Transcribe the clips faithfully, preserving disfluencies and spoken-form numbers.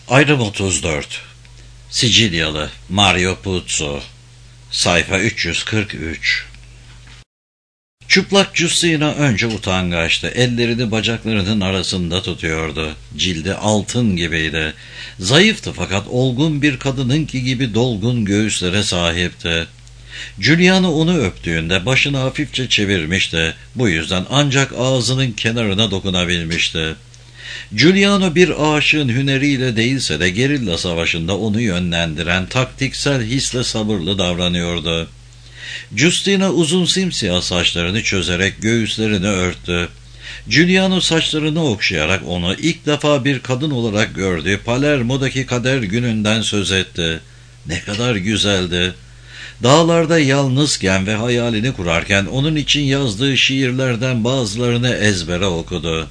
Ayrım otuz dört. Sicilyalı Mario Puzo. Sayfa üç yüz kırk üç. Çıplak Giustina önce utangaçtı. Ellerini bacaklarının arasında tutuyordu. Cildi altın gibiydi. Zayıftı fakat olgun bir kadınınki gibi dolgun göğüslere sahipti. Giuliano onu öptüğünde başını hafifçe çevirmişti. Bu yüzden ancak ağzının kenarına dokunabilmişti. Giuliano bir aşığın hüneriyle değilse de gerilla savaşında onu yönlendiren taktiksel hisle sabırlı davranıyordu. Giustina uzun simsiyah saçlarını çözerek göğüslerini örttü. Giuliano saçlarını okşayarak onu ilk defa bir kadın olarak gördüğü Palermo'daki kader gününden söz etti. Ne kadar güzeldi. Dağlarda yalnızken ve hayalini kurarken onun için yazdığı şiirlerden bazılarını ezbere okudu.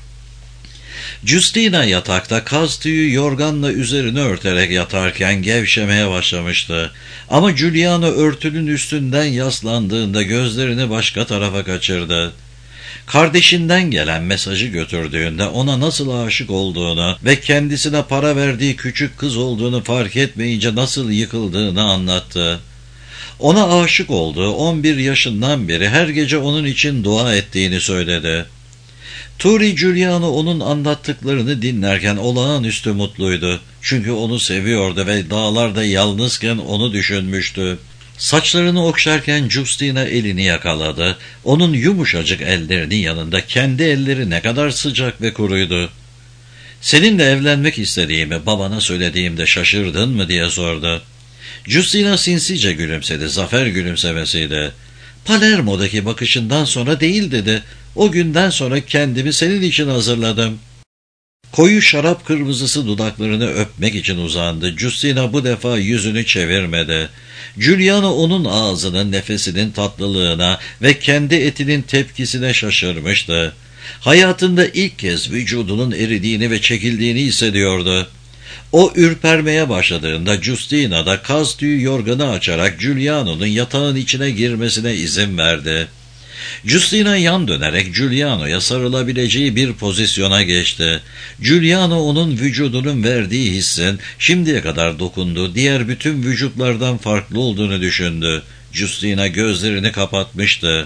Giustina yatakta kaz tüyü yorganla üzerini örterek yatarken gevşemeye başlamıştı. Ama Giuliano örtünün üstünden yaslandığında gözlerini başka tarafa kaçırdı. Kardeşinden gelen mesajı götürdüğünde ona nasıl aşık olduğunu ve kendisine para verdiği küçük kız olduğunu fark etmeyince nasıl yıkıldığını anlattı. Ona aşık olduğu on bir yaşından beri her gece onun için dua ettiğini söyledi. Turi Giuliano onun anlattıklarını dinlerken olağanüstü mutluydu. Çünkü onu seviyordu ve dağlarda yalnızken onu düşünmüştü. Saçlarını okşarken Giustina elini yakaladı. Onun yumuşacık ellerinin yanında kendi elleri ne kadar sıcak ve kuruydu. "Seninle evlenmek istediğimi babana söylediğimde şaşırdın mı?" diye sordu. Giustina sinsice gülümsedi, zafer gülümsemesiydi. "Palermo'daki bakışından sonra değil" dedi. "O günden sonra kendimi senin için hazırladım." Koyu şarap kırmızısı dudaklarını öpmek için uzandı. Giustina bu defa yüzünü çevirmedi. Giuliano onun ağzının nefesinin tatlılığına ve kendi etinin tepkisine şaşırmıştı. Hayatında ilk kez vücudunun eridiğini ve çekildiğini hissediyordu. O ürpermeye başladığında Giustina da kaz tüyü yorganı açarak Giuliano'nun yatağın içine girmesine izin verdi. Giustina yan dönerek Giuliano'ya sarılabileceği bir pozisyona geçti. Giuliano onun vücudunun verdiği hissin şimdiye kadar dokunduğu diğer bütün vücutlardan farklı olduğunu düşündü. Giustina gözlerini kapatmıştı.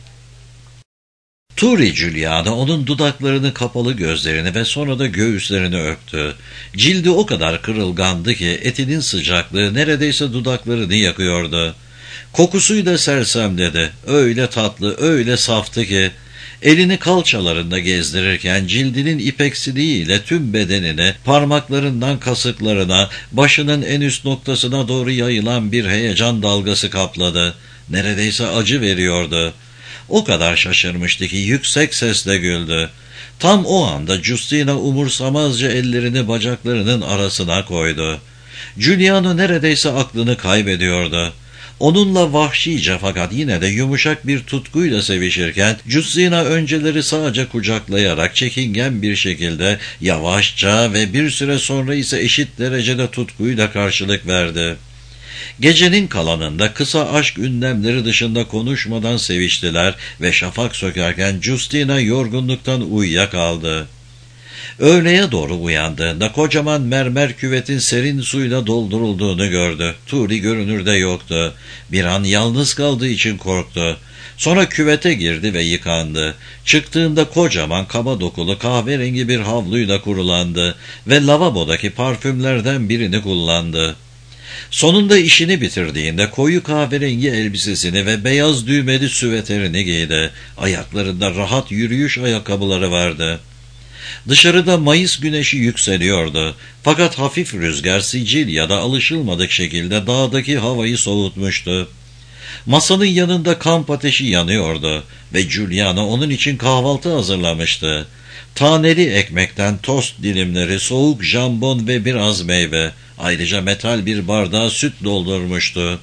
Turi Giuliano onun dudaklarını, kapalı gözlerini ve sonra da göğüslerini öptü. Cildi o kadar kırılgandı ki etinin sıcaklığı neredeyse dudaklarını yakıyordu. Kokusuyu da sersemledi. Öyle tatlı, öyle saftı ki elini kalçalarında gezdirirken cildinin ipeksiliğiyle tüm bedenini parmaklarından kasıklarına, başının en üst noktasına doğru yayılan bir heyecan dalgası kapladı. Neredeyse acı veriyordu. O kadar şaşırmıştı ki yüksek sesle güldü. Tam o anda Giustina umursamazca ellerini bacaklarının arasına koydu. Giuliano neredeyse aklını kaybediyordu. Onunla vahşice fakat yine de yumuşak bir tutkuyla sevişirken Giustina önceleri sadece kucaklayarak çekingen bir şekilde yavaşça ve bir süre sonra ise eşit derecede tutkuyla karşılık verdi. Gecenin kalanında kısa aşk ünlemleri dışında konuşmadan seviştiler ve şafak sökerken Giustina yorgunluktan uyuyakaldı. Öğleye doğru uyandığında kocaman mermer küvetin serin suyla doldurulduğunu gördü. Turi görünürde yoktu. Bir an yalnız kaldığı için korktu. Sonra küvete girdi ve yıkandı. Çıktığında kocaman kaba dokulu kahverengi bir havluyla kurulandı ve lavabodaki parfümlerden birini kullandı. Sonunda işini bitirdiğinde koyu kahverengi elbisesini ve beyaz düğmeli süveterini giydi. Ayaklarında rahat yürüyüş ayakkabıları vardı. Dışarıda Mayıs güneşi yükseliyordu. Fakat hafif rüzgar Sicilya'da alışılmadık şekilde dağdaki havayı soğutmuştu. Masanın yanında kamp ateşi yanıyordu ve Giuliano onun için kahvaltı hazırlamıştı. Taneli ekmekten tost dilimleri, soğuk jambon ve biraz meyve. Ayrıca metal bir bardağa süt doldurmuştu.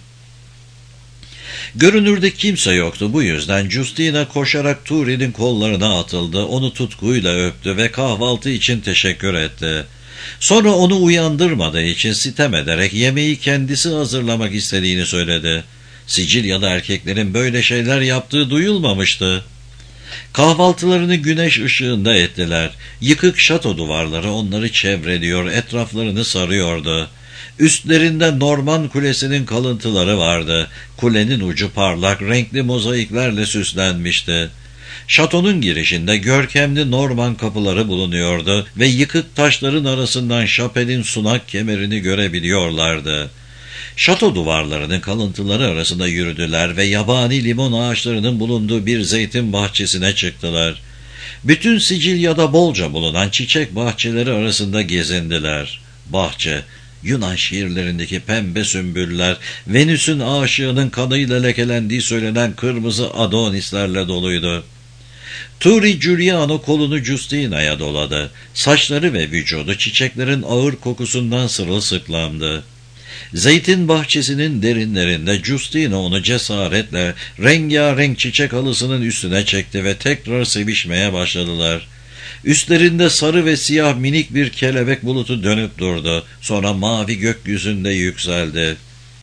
Görünürde kimse yoktu, bu yüzden Giustina koşarak Turi'nin kollarına atıldı, onu tutkuyla öptü ve kahvaltı için teşekkür etti. Sonra onu uyandırmadığı için sitem ederek yemeği kendisi hazırlamak istediğini söyledi. Sicilyalı erkeklerin böyle şeyler yaptığı duyulmamıştı. Kahvaltılarını güneş ışığında ettiler. Yıkık şato duvarları onları çevreliyor, etraflarını sarıyordu. Üstlerinde Norman Kulesi'nin kalıntıları vardı. Kulenin ucu parlak, renkli mozaiklerle süslenmişti. Şatonun girişinde görkemli Norman kapıları bulunuyordu ve yıkık taşların arasından şapelin sunak kemerini görebiliyorlardı. Şato duvarlarının kalıntıları arasında yürüdüler ve yabani limon ağaçlarının bulunduğu bir zeytin bahçesine çıktılar. Bütün Sicilya'da bolca bulunan çiçek bahçeleri arasında gezindiler. Bahçe, Yunan şiirlerindeki pembe sümbüller, Venüs'ün aşığının kanıyla lekelendiği söylenen kırmızı adonislerle doluydu. Turi Giuliano kolunu Justina'ya doladı. Saçları ve vücudu çiçeklerin ağır kokusundan sırılsıklamdı. Zeytin bahçesinin derinlerinde Justina onu cesaretle rengarenk çiçek halısının üstüne çekti ve tekrar sevişmeye başladılar. Üstlerinde sarı ve siyah minik bir kelebek bulutu dönüp durdu. Sonra mavi gökyüzünde yükseldi.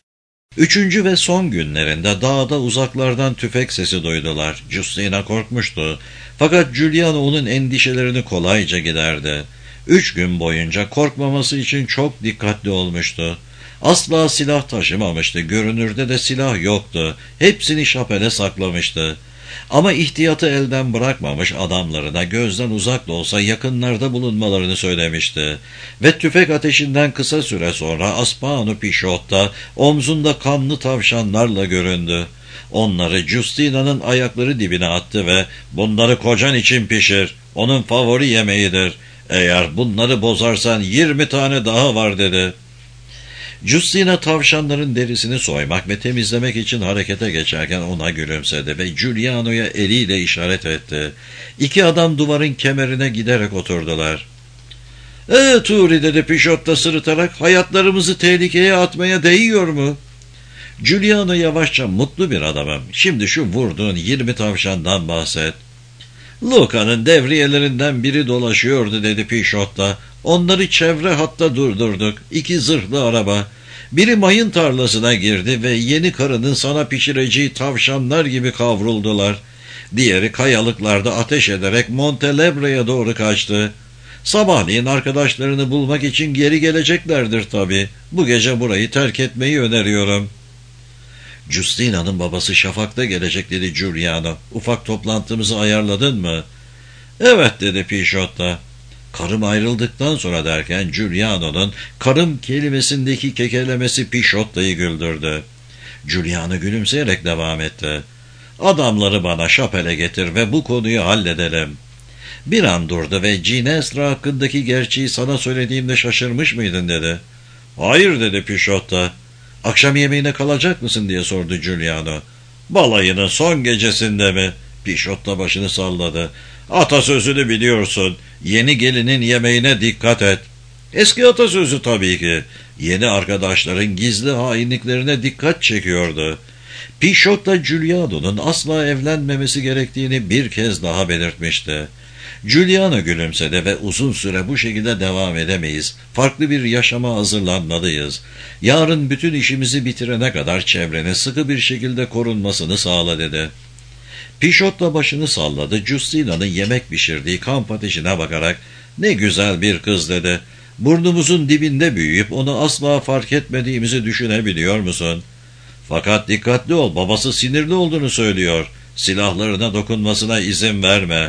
Üçüncü ve son günlerinde dağda uzaklardan tüfek sesi duydular. Justina korkmuştu. Fakat Giuliano onun endişelerini kolayca giderdi. Üç gün boyunca korkmaması için çok dikkatli olmuştu. Asla silah taşımamıştı. Görünürde de silah yoktu. Hepsini şapele saklamıştı. Ama ihtiyatı elden bırakmamış, adamlarına gözden uzak da olsa yakınlarda bulunmalarını söylemişti. Ve tüfek ateşinden kısa süre sonra Aspano Pişot'ta omzunda kanlı tavşanlarla göründü. Onları Justina'nın ayakları dibine attı ve "Bunları kocan için pişir, onun favori yemeğidir. Eğer bunları bozarsan yirmi tane daha var" dedi. Justina tavşanların derisini soymak ve temizlemek için harekete geçerken ona gülümsedi ve Giuliano'ya eliyle işaret etti. İki adam duvarın kemerine giderek oturdular. "Eee Turi" dedi Pişot'ta sırıtarak, "hayatlarımızı tehlikeye atmaya değiyor mu?" Giuliano yavaşça, "Mutlu bir adamım. Şimdi şu vurduğun yirmi tavşandan bahset." "Luca'nın devriyelerinden biri dolaşıyordu" dedi Pişot'ta. "Onları çevre hatta durdurduk. İki zırhlı araba. Biri mayın tarlasına girdi ve yeni karının sana pişireceği tavşanlar gibi kavruldular. Diğeri kayalıklarda ateş ederek Montelebre'ye doğru kaçtı. Sabahleyin arkadaşlarını bulmak için geri geleceklerdir tabii. Bu gece burayı terk etmeyi öneriyorum." "Justina'nın babası şafakta gelecek" dedi Giuliano. "Ufak toplantımızı ayarladın mı?" "Evet" dedi Pişot'ta. "Karım ayrıldıktan sonra" derken Giuliano'nun karım kelimesindeki kekelemesi Pişot'ta'yı güldürdü. Giuliano gülümseyerek devam etti. "Adamları bana şapele getir ve bu konuyu halledelim." Bir an durdu ve Ginestra hakkındaki gerçeği sana söylediğimde şaşırmış mıydın dedi. "Hayır" dedi Pişot'ta. "Akşam yemeğine kalacak mısın?" diye sordu Giuliano. "Balayının son gecesinde mi?" Pişot'ta başını salladı. "Atasözünü biliyorsun. Yeni gelinin yemeğine dikkat et." Eski atasözü tabii ki. Yeni arkadaşların gizli hainliklerine dikkat çekiyordu. Pişot'ta Giuliano'nun asla evlenmemesi gerektiğini bir kez daha belirtmişti. Giuliano gülümsedi ve "Uzun süre bu şekilde devam edemeyiz. Farklı bir yaşama hazırlanmalıyız. Yarın bütün işimizi bitirene kadar çevrenin sıkı bir şekilde korunmasını sağla" dedi. Pişot'la başını salladı. Justina'nın yemek pişirdiği kamp ateşine bakarak "Ne güzel bir kız" dedi. "Burnumuzun dibinde büyüyüp onu asla fark etmediğimizi düşünebiliyor musun? Fakat dikkatli ol, babası sinirli olduğunu söylüyor. Silahlarına dokunmasına izin verme."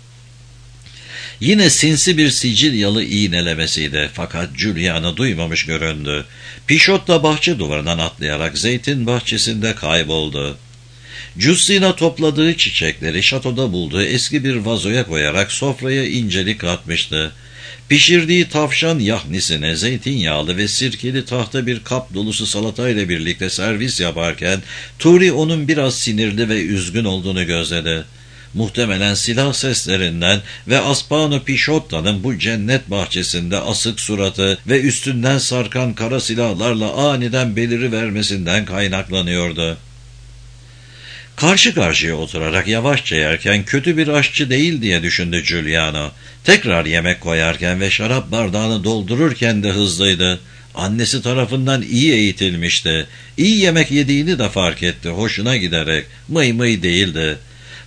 Yine sinsi bir Sicilyalı iğnelemesiydi fakat Giuliano duymamış göründü. Pişot da bahçe duvarından atlayarak zeytin bahçesinde kayboldu. Justina topladığı çiçekleri şatoda bulduğu eski bir vazoya koyarak sofraya incelik atmıştı. Pişirdiği tavşan yahnisine zeytinyağlı ve sirkeli tahta bir kap dolusu salatayla birlikte servis yaparken Turi onun biraz sinirli ve üzgün olduğunu gözledi. Muhtemelen silah seslerinden ve Aspano Pisciotta'nın bu cennet bahçesinde asık suratı ve üstünden sarkan kara silahlarla aniden belirivermesinden kaynaklanıyordu. Karşı karşıya oturarak yavaşça yerken kötü bir aşçı değil diye düşündü Giuliano. Tekrar yemek koyarken ve şarap bardağını doldururken de hızlıydı. Annesi tarafından iyi eğitilmişti. İyi yemek yediğini de fark etti, hoşuna giderek. Mıy mıy değildi.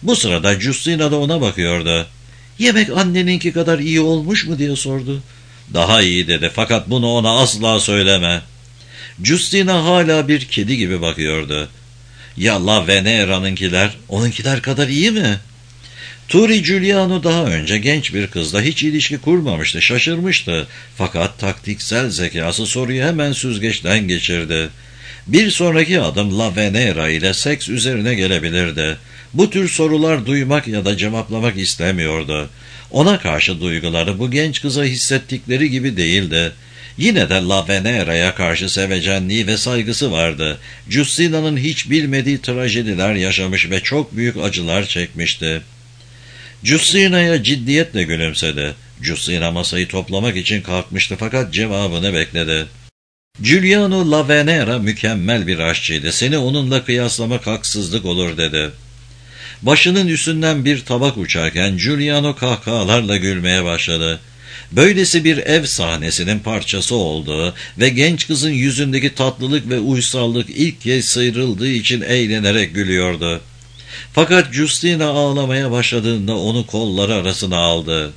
Bu sırada Justina da ona bakıyordu. "Yemek anneninki kadar iyi olmuş mu?" diye sordu. "Daha iyi," dedi, "fakat bunu ona asla söyleme." Justina hala bir kedi gibi bakıyordu. "Ya La Venera'nınkiler, onunkiler kadar iyi mi?" Turi Giuliano daha önce genç bir kızla hiç ilişki kurmamıştı, şaşırmıştı. Fakat taktiksel zekası soruyu hemen süzgeçten geçirdi. Bir sonraki adım La Venera ile seks üzerine gelebilirdi. Bu tür sorular duymak ya da cevaplamak istemiyordu. Ona karşı duyguları bu genç kıza hissettikleri gibi değildi. Yine de La Venera'ya karşı sevecenliği ve saygısı vardı. Justina'nın hiç bilmediği trajediler yaşamış ve çok büyük acılar çekmişti. Justina'ya ciddiyetle gülümsedi. Justina masayı toplamak için kalkmıştı fakat cevabını bekledi. "Giuliano La Venera mükemmel bir aşçıydı. Seni onunla kıyaslamak haksızlık olur," dedi. Başının üstünden bir tabak uçarken Giuliano kahkahalarla gülmeye başladı. Böylesi bir ev sahnesinin parçası olduğu ve genç kızın yüzündeki tatlılık ve uysallık ilk kez sıyrıldığı için eğlenerek gülüyordu. Fakat Justina ağlamaya başladığında onu kolları arasına aldı.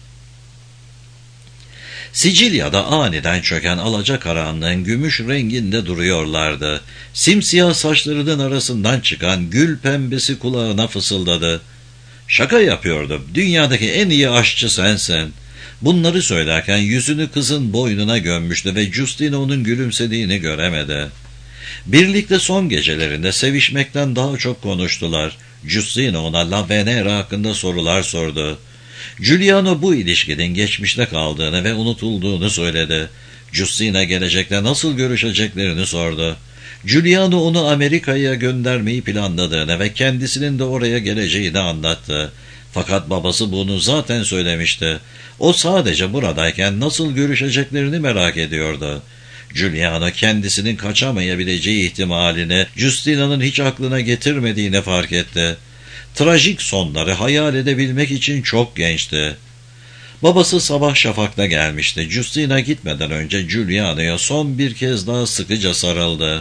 Sicilya'da aniden çöken alacakaranlığın gümüş renginde duruyorlardı. Simsiyah saçlarının arasından çıkan gül pembesi kulağına fısıldadı. "Şaka yapıyordum. Dünyadaki en iyi aşçı sensin." Bunları söylerken yüzünü kızın boynuna gömmüştü ve Justina onun gülümsediğini göremedi. Birlikte son gecelerinde sevişmekten daha çok konuştular. Justina ona La Venera hakkında sorular sordu. Giuliano bu ilişkinin geçmişte kaldığını ve unutulduğunu söyledi. Justina gelecekte nasıl görüşeceklerini sordu. Giuliano onu Amerika'ya göndermeyi planladığını ve kendisinin de oraya geleceğini anlattı. Fakat babası bunu zaten söylemişti. O sadece buradayken nasıl görüşeceklerini merak ediyordu. Giuliano kendisinin kaçamayabileceği ihtimalini Justina'nın hiç aklına getirmediğini fark etti. Trajik sonları hayal edebilmek için çok gençti. Babası sabah şafakta gelmişti. Justina gitmeden önce Giuliano'ya son bir kez daha sıkıca sarıldı.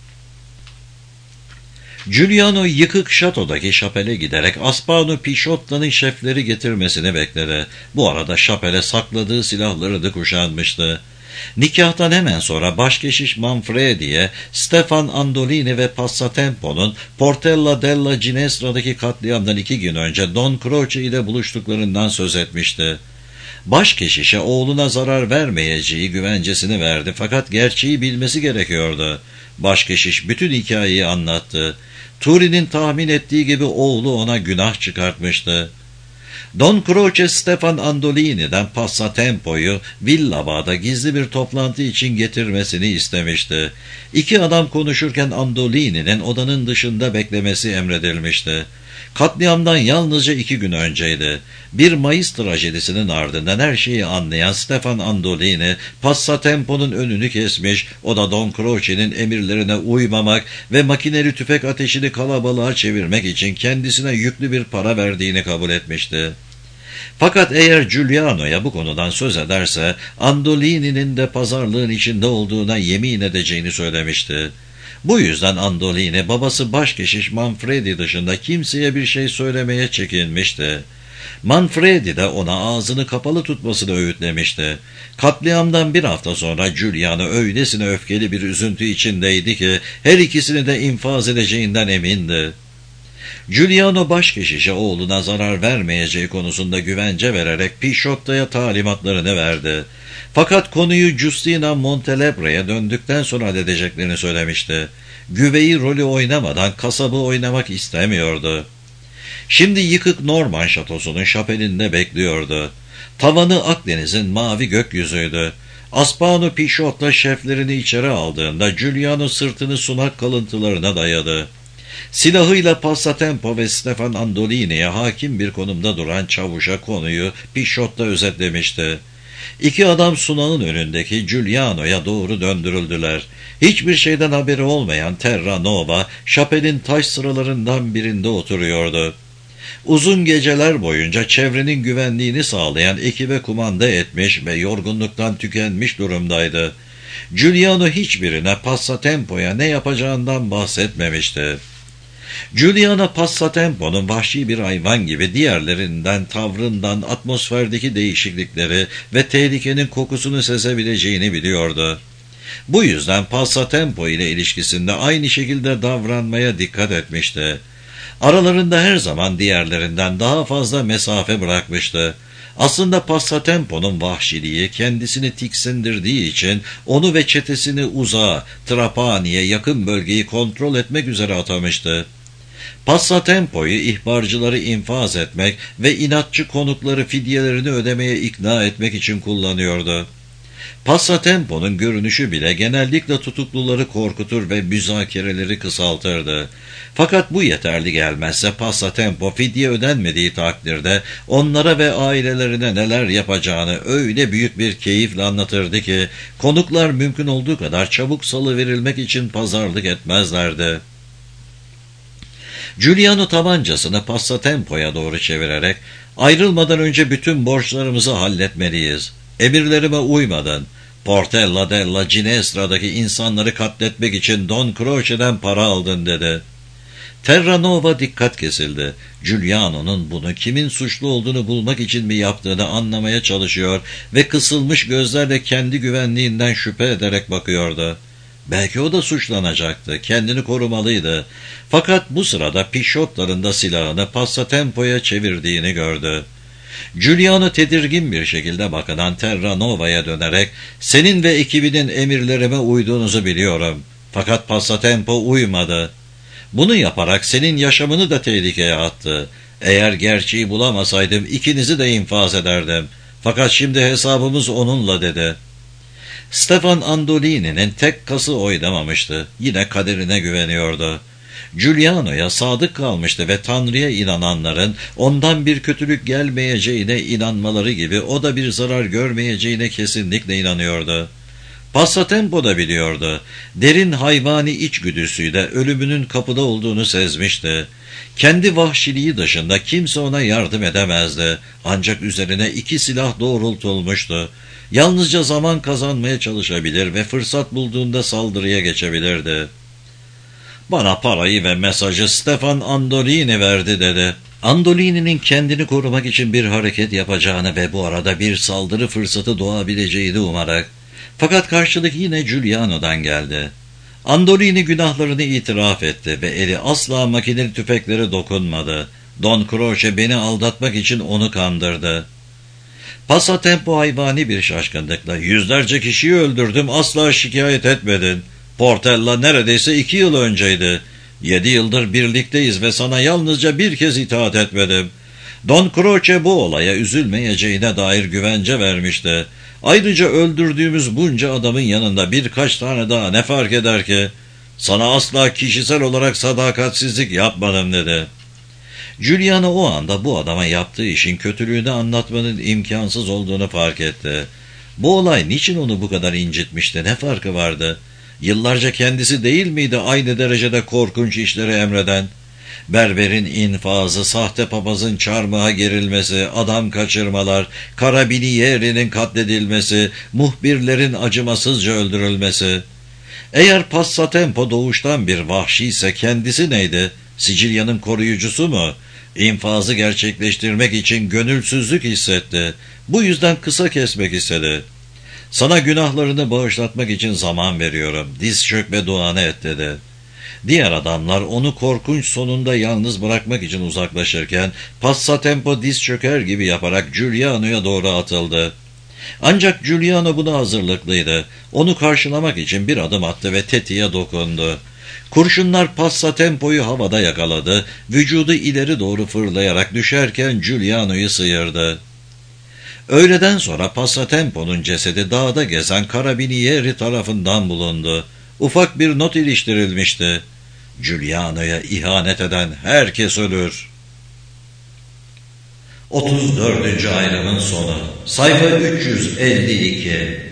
Giuliano yıkık şatodaki şapele giderek Aspano Pisciotta'nın şefleri getirmesini bekledi. Bu arada şapele sakladığı silahları da kuşanmıştı. Nikahtan hemen sonra başkeşiş Manfredi'ye Stefan Andolini ve Passatempo'nun Portella della Ginestra'daki katliamdan iki gün önce Don Croce ile buluştuklarından söz etmişti. Başkeşişe oğluna zarar vermeyeceği güvencesini verdi fakat gerçeği bilmesi gerekiyordu. Başkeşiş bütün hikayeyi anlattı. Turi'nin tahmin ettiği gibi oğlu ona günah çıkartmıştı. Don Croce, Stefan Andolini'den Passatempo'yu Villa Bağ'da gizli bir toplantı için getirmesini istemişti. İki adam konuşurken Andolini'nin odanın dışında beklemesi emredilmişti. Katliamdan yalnızca iki gün önceydi. Bir Mayıs trajedisinin ardından her şeyi anlayan Stefan Andolini, Passatempo'nun önünü kesmiş, o da Don Croce'nin emirlerine uymamak ve makineli tüfek ateşini kalabalığa çevirmek için kendisine yüklü bir para verdiğini kabul etmişti. Fakat eğer Giuliano'ya bu konudan söz ederse, Andolini'nin de pazarlığın içinde olduğuna yemin edeceğini söylemişti. Bu yüzden Andolini, babası başkeşiş Manfredi dışında kimseye bir şey söylemeye çekinmişti. Manfredi de ona ağzını kapalı tutmasını öğütlemişti. Katliamdan bir hafta sonra Giuliano öylesine öfkeli bir üzüntü içindeydi ki her ikisini de infaz edeceğinden emindi. Giuliano başkeşişe oğluna zarar vermeyeceği konusunda güvence vererek Pisciotta'ya talimatlarını verdi. Fakat konuyu Justina Montelebre'ye döndükten sonra halledeceklerini söylemişti. Güveyi rolü oynamadan kasabı oynamak istemiyordu. Şimdi yıkık Norman şatosunun şapelinde bekliyordu. Tavanı Akdeniz'in mavi gökyüzüydü. Aspano Pisciotta şeflerini içeri aldığında Giuliano sırtını sunak kalıntılarına dayadı. Silahıyla Passatempo ve Stefan Andolini'ye hakim bir konumda duran çavuşa konuyu Pisciotta özetlemişti. İki adam sunağın önündeki Giuliano'ya doğru döndürüldüler. Hiçbir şeyden haberi olmayan Terranova, şapelin taş sıralarından birinde oturuyordu. Uzun geceler boyunca çevrenin güvenliğini sağlayan ekibe kumanda etmiş ve yorgunluktan tükenmiş durumdaydı. Giuliano hiçbirine Passatempo'ya ne yapacağından bahsetmemişti. Giuliano Passatempo'nun vahşi bir hayvan gibi diğerlerinden, tavrından, atmosferdeki değişiklikleri ve tehlikenin kokusunu sezebileceğini biliyordu. Bu yüzden Passatempo ile ilişkisinde aynı şekilde davranmaya dikkat etmişti. Aralarında her zaman diğerlerinden daha fazla mesafe bırakmıştı. Aslında Passatempo'nun vahşiliği kendisini tiksindirdiği için onu ve çetesini uzağa, Trapani'ye yakın bölgeyi kontrol etmek üzere atamıştı. Passatempo'yu ihbarcıları infaz etmek ve inatçı konukları fidyelerini ödemeye ikna etmek için kullanıyordu. Passatempo'nun görünüşü bile genellikle tutukluları korkutur ve müzakereleri kısaltırdı. Fakat bu yeterli gelmezse Passatempo fidye ödenmediği takdirde onlara ve ailelerine neler yapacağını öyle büyük bir keyifle anlatırdı ki konuklar mümkün olduğu kadar çabuk salıverilmek için pazarlık etmezlerdi. Giuliano tabancasını Passatempo'ya doğru çevirerek "Ayrılmadan önce bütün borçlarımızı halletmeliyiz. Emirlerime uymadan Portella della Ginestra'daki insanları katletmek için Don Croce'den para aldın" dedi. Terranova dikkat kesildi. Giuliano'nun bunu kimin suçlu olduğunu bulmak için mi yaptığını anlamaya çalışıyor ve kısılmış gözlerle kendi güvenliğinden şüphe ederek bakıyordu. Belki o da suçlanacaktı, kendini korumalıydı. Fakat bu sırada Pişotların da silahını Passatempo'ya çevirdiğini gördü. Giuliano tedirgin bir şekilde bakanan Terranova'ya dönerek "Senin ve ekibinin emirlerime uyduğunuzu biliyorum. Fakat Passatempo uymadı. Bunu yaparak senin yaşamını da tehlikeye attı. Eğer gerçeği bulamasaydım ikinizi de infaz ederdim. Fakat şimdi hesabımız onunla" dedi. Stefan Andolini'nin tek kası oynamamıştı. Yine kaderine güveniyordu. Giuliano'ya sadık kalmıştı ve Tanrı'ya inananların ondan bir kötülük gelmeyeceğine inanmaları gibi o da bir zarar görmeyeceğine kesinlikle inanıyordu. Passatempo da biliyordu. Derin hayvani içgüdüsüyle ölümünün kapıda olduğunu sezmişti. Kendi vahşiliği dışında kimse ona yardım edemezdi. Ancak üzerine iki silah doğrultulmuştu. Yalnızca zaman kazanmaya çalışabilir ve fırsat bulduğunda saldırıya geçebilirdi. "Bana parayı ve mesajı Stefan Andolini verdi" dedi. Andolini'nin kendini korumak için bir hareket yapacağını ve bu arada bir saldırı fırsatı doğabileceğini umarak. Fakat karşılık yine Giuliano'dan geldi. Andolini günahlarını itiraf etti ve eli asla makineli tüfeklere dokunmadı. Don Croce beni aldatmak için onu kandırdı. Passatempo hayvani bir şaşkınlıkla "Yüzlerce kişiyi öldürdüm, asla şikayet etmedin. Portella neredeyse iki yıl önceydi. Yedi yıldır birlikteyiz ve sana yalnızca bir kez itaat etmedim." Don Croce bu olaya üzülmeyeceğine dair güvence vermişti. "Ayrıca öldürdüğümüz bunca adamın yanında birkaç tane daha ne fark eder ki? Sana asla kişisel olarak sadakatsizlik yapmadım" dedi. Giuliano o anda bu adama yaptığı işin kötülüğünü anlatmanın imkansız olduğunu fark etti. Bu olay niçin onu bu kadar incitmişti, ne farkı vardı? Yıllarca kendisi değil miydi aynı derecede korkunç işleri emreden? Berberin infazı, sahte papazın çarmıha gerilmesi, adam kaçırmalar, karabiniyerinin katledilmesi, muhbirlerin acımasızca öldürülmesi. Eğer Passatempo doğuştan bir vahşi ise kendisi neydi? Sicilya'nın koruyucusu mu? İnfazı gerçekleştirmek için gönülsüzlük hissetti. Bu yüzden kısa kesmek istedi. "Sana günahlarını bağışlatmak için zaman veriyorum. Diz çök ve duanı et" dedi. Diğer adamlar onu korkunç sonunda yalnız bırakmak için uzaklaşırken Passatempo diz çöker gibi yaparak Giuliano'ya doğru atıldı. Ancak Giuliano buna hazırlıklıydı. Onu karşılamak için bir adım attı ve tetiğe dokundu. Kurşunlar Passatempo'yu havada yakaladı, vücudu ileri doğru fırlayarak düşerken Giuliano'yu sıyırdı. Öğleden sonra Passatempo'nun cesedi dağda gezen karabinieri tarafından bulundu. Ufak bir not iliştirilmişti. "Giuliano'ya ihanet eden herkes ölür." otuz dördüncü ayrımın sonu. Sayfa üç yüz elli iki.